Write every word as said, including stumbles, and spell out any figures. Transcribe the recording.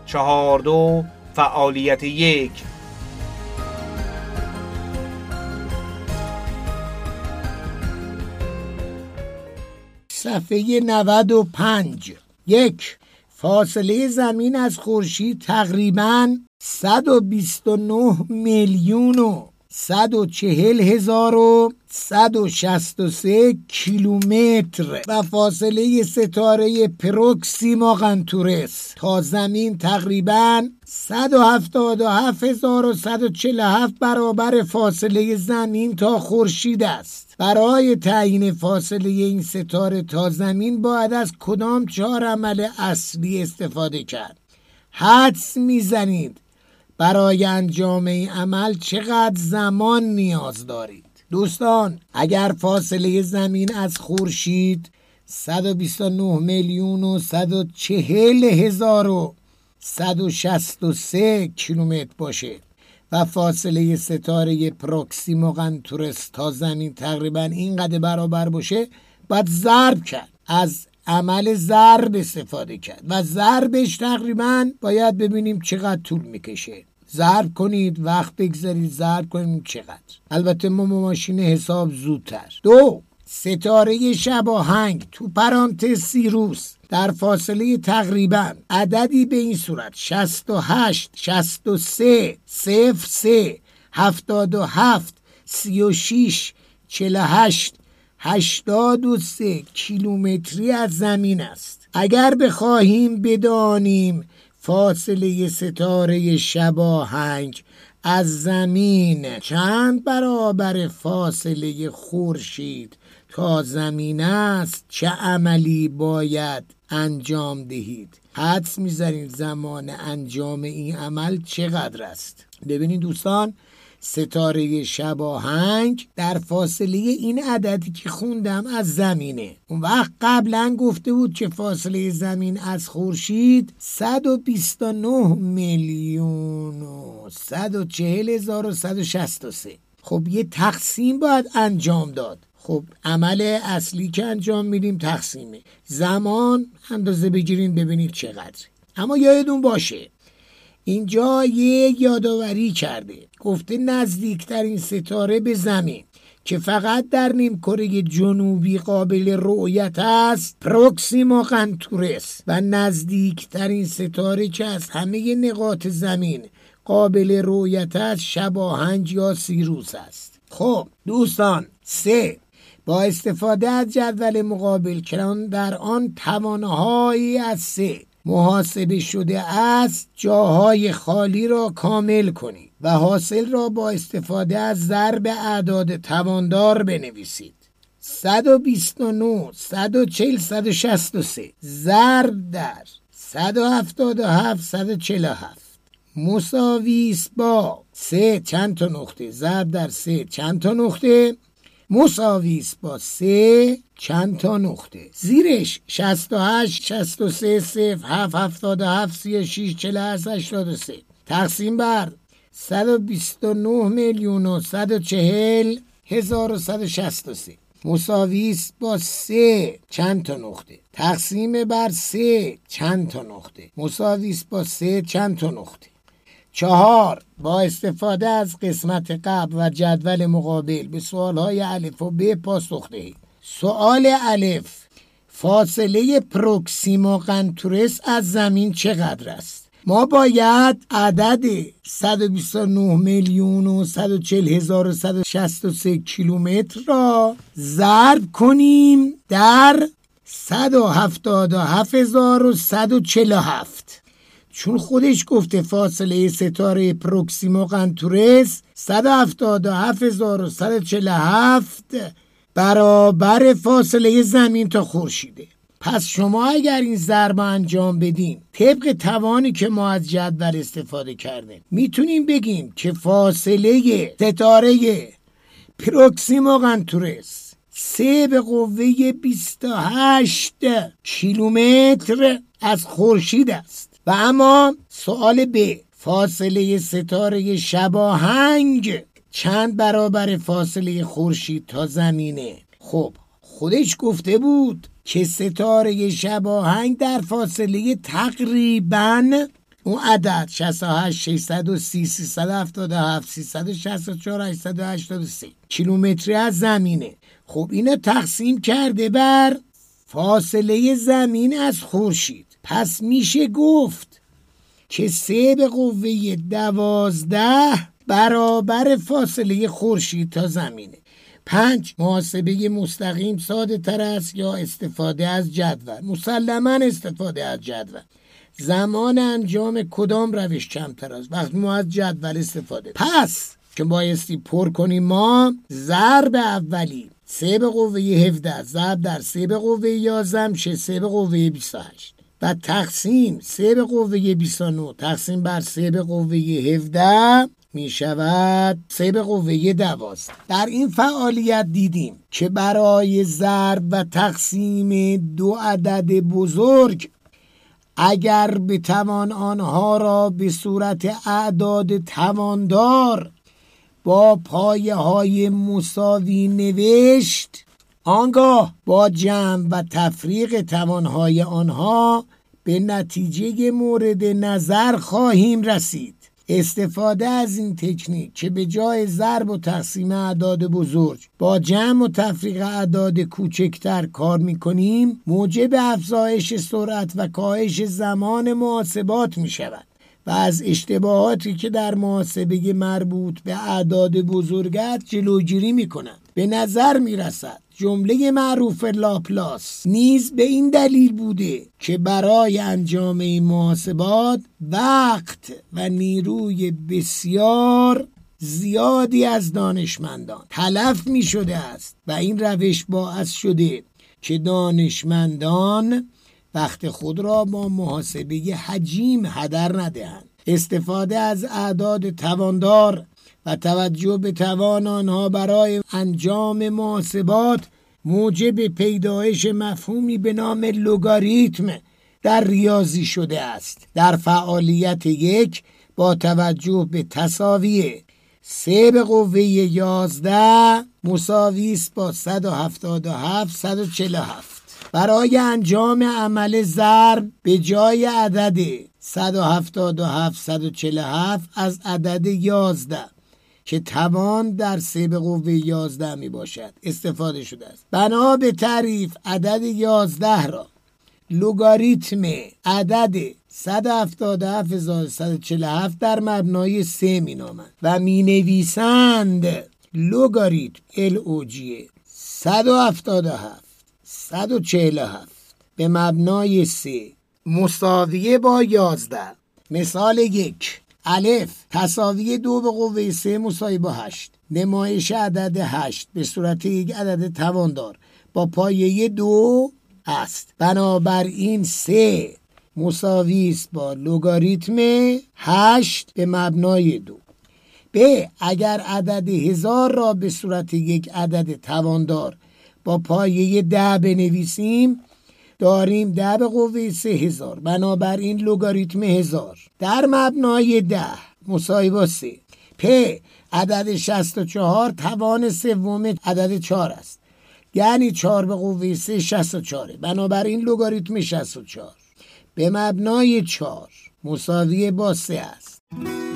چهار دو فعالیت یک. صفحه نود و پنج. یک، فاصله زمین از خورشید تقریباً صد و بیست و نه میلیون و صد و چهل هزار و صد و شصت و سه کیلومتر و فاصله ستاره پروکسیما قنطورس تا زمین تقریباً صد و هفتاد و هفت هزار و صد و چهل و هفت برابر فاصله زمین تا خورشید است. برای تعیین فاصله این ستاره تا زمین باید از کدام چهار عمل اصلی استفاده کرد؟ حدس میزنید برای انجام این عمل چقدر زمان نیاز دارید؟ دوستان، اگر فاصله زمین از خورشید صد و بیست و نه میلیون و صد و چهل هزار و صد و شصت و سه کیلومتر باشه و فاصله ستاره پروکسیما قنطورس تا زمین تقریبا اینقدر برابر باشه، باید ضرب کرد، از عمل ضرب استفاده کرد و ضربش تقریبا باید ببینیم چقدر طول میکشه. ضرب کنید، وقت بگذارید، ضرب کنید چقدر. البته ما با ماشین حساب زودتر. دو، ستاره شباهنگ تو پرانتز سیروس در فاصله تقریبا عددی به این صورت شصت و هشت، شصت و سه، صفر سه، هفتاد و هفت، سی و شش، چهل و هشت، هشتاد و سه کیلومتری از زمین است. اگر بخواهیم بدانیم فاصله ستاره شباهنگ از زمین چند برابر فاصله خورشید تا زمین است، چه عملی باید انجام دهید؟ حدس میزنید زمان انجام این عمل چقدر است؟ ببینید دوستان، ستاره شباهنگ در فاصله این عددی که خوندم از زمینه. اون وقت قبلا گفته بود که فاصله زمین از خورشید صد و بیست و نه میلیون و صد و چهل هزار و صد و شصت و سه. خب یه تقسیم باید انجام داد. خب عمل اصلی که انجام میدیم تقسیمه. زمان اندازه بگیرین ببینید چقدر. اما یادتون باشه اینجا یه یادآوری کرده، گفته نزدیکترین ستاره به زمین که فقط در نیمکره جنوبی قابل رؤیت است پروکسیما قنطورس و نزدیکترین ستاره که از همه نقاط زمین قابل رؤیت است شباهنگ یا سیروس است. خب دوستان، سه، با استفاده از جدول مقابل که در آن توانایی از سه محاسبه شده است، جاهای خالی را کامل کنید و حاصل را با استفاده از ضرب اعداد تواندار بنویسید. صد و بیست و نه، صد و چهل، صد و شصت و سه ضرب در صد و هفتاد و هفت، صد و چهل و هفت مساوی است با سه چند تا نقطه ضرب در سه چند تا نقطه مساوی است با سه چند تا نقطه زیرش شصت و هشت، شصت و سه، صفر، هفت، هفتاد و هفت، سی و شش، چهل و هشت، هشتاد و سه تقسیم بر صد و بیست و نه میلیون و صد و چهل هزار و صد و شصت و سه مساوی است با سه چند تا نقطه تقسیم بر سه چند تا نقطه مساوی است با سه چند تا نقطه. چهار، با استفاده از قسمت قبل و جدول مقابل به سوالهای الف و ب پاسخ دهید. سوال الف، فاصله پروکسیما قنطورس از زمین چقدر است؟ ما باید عدد صد و بیست و نه میلیون و صد و چهل هزار و صد و شصت و سه کیلومتر را ضرب کنیم در صد و هفتاد و هفت هزار و صد و چهل و هفت، چون خودش گفته فاصله ستاره پروکسیما قنطورس صد و هفتاد و هفت هزار و صد و چهل و هفت برابر فاصله زمین تا خورشیده. پس شما اگر این ضرب انجام بدین طبق توانی که ما از جدول استفاده کردیم میتونیم بگیم که فاصله ستاره پروکسیما قنطورس سه به قوه بیست و هشت کیلومتر از خورشید است. و اما سوال ب، فاصله ستاره شباهنگ چند برابر فاصله خورشید تا زمینه؟ خب خودش گفته بود که ستاره شباهنگ در فاصله تقریباً اون عدد شصت و هشت ششصد و سی سیصد و هفتاد و هفت سیصد و شصت و چهار هشتصد و هشتاد و سه کیلومتری از زمینه. خب اینو تقسیم کرده بر فاصله زمین از خورشید. پس میشه گفت که سه به قوه دوازده برابر فاصله خورشید تا زمینه. پنج، محاسبه مستقیم ساده تر است یا استفاده از جدول؟ مسلما استفاده از جدول. زمان انجام کدام روش کمتر است؟ وقتی ما از جدول استفاده. پس که بایستی پر کنیم ما ضرب اولی سه به قوه هفده ضرب در سه به قوه یازده میشه سه به قوه بیست و هشت و تقسیم سه به قوه بیست و نه تقسیم بر سه به قوه هفده می شود سه به قوه دوازده. در این فعالیت دیدیم که برای ضرب و تقسیم دو عدد بزرگ اگر بتوان آنها را به صورت اعداد تواندار با پایه های مساوی نوشت، آنگاه با جمع و تفریق توانهای آنها به نتیجه مورد نظر خواهیم رسید. استفاده از این تکنیک که به جای ضرب و تقسیم اعداد بزرگ با جمع و تفریق اعداد کوچکتر کار میکنیم موجب افزایش سرعت و کاهش زمان محاسبات میشود و از اشتباهاتی که در محاسبه مربوط به اعداد بزرگ است جلوگیری میکنند. به نظر میرسد جمله معروف لاپلاس نیز به این دلیل بوده که برای انجام این محاسبات وقت و نیروی بسیار زیادی از دانشمندان تلف می شده است و این روش باعث شده که دانشمندان وقت خود را با محاسبه حجیم هدر ندهند. استفاده از اعداد تواندار و توجه به توان آنها برای انجام محاسبات موجب پیدایش مفهومی به نام لوگاریتم در ریاضی شده است. در فعالیت یک با توجه به تساوی سه به قوه یازده مساوی است با صد و هفتاد و هفت صد و چهل و هفت. برای انجام عمل ضرب به جای عدد صد و هفتاد و هفت صد و چهل و هفت از عدد یازده که توان در سه به قوه یازده می باشد استفاده شده است. بنا به تعریف عدد یازده را لوگاریتم عدد صد و هفتاد و هفت هزار و صد و چهل و هفت در مبنای سه می نامند و می نویسند لوگاریتم ال او جی صد و هفتاد و هفت صد و چهل و هفت به مبنای سه مساویه با یازده. مثال یک، الف تساوی دو به قوه سه مساوی با هشت. نمایش عدد هشت به صورت یک عدد تواندار با پایه دو است. بنابراین سه مساوی است با لوگاریتم هشت به مبنای دو. ب اگر عدد هزار را به صورت یک عدد تواندار با پایه ده بنویسیم داریم ده به قوه سه هزار. بنابراین لوگاریتم هزار در مبنای ده مساوی با سه. پ عدد شصت و چهار توان سوم عدد چهار است، یعنی چهار به قوه سه شصت و چهار. بنابراین لوگاریتم شصت و چهار به مبنای چهار مساوی با سه است.